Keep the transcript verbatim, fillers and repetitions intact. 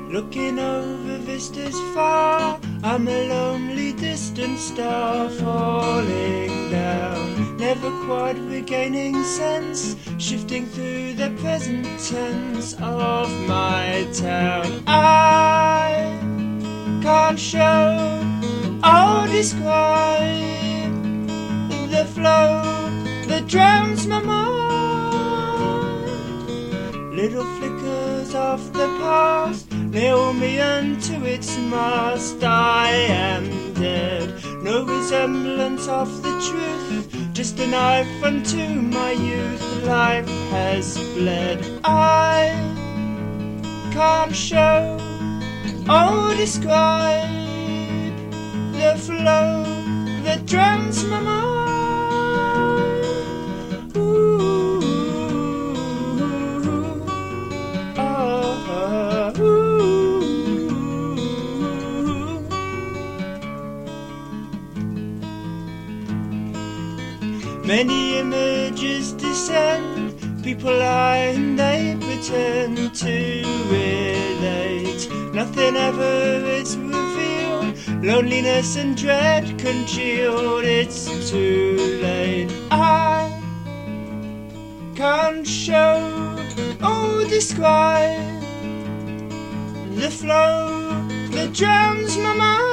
Looking over vistas far, I'm a lonely distant star falling down, never quite regaining sense, shifting through the present tense of my town. I can't show or describe the flow that drowns my mind. Little flickers of the past nail me unto its mast. I am dead, no resemblance of the truth, just a knife unto my youth. Life has bled. I can't show or describe the flow that drowns my mind. Many images descend, people lie and they pretend to relate. Nothing ever is revealed, loneliness and dread congealed. It's too late. I can't show or describe the flow that drowns my mind.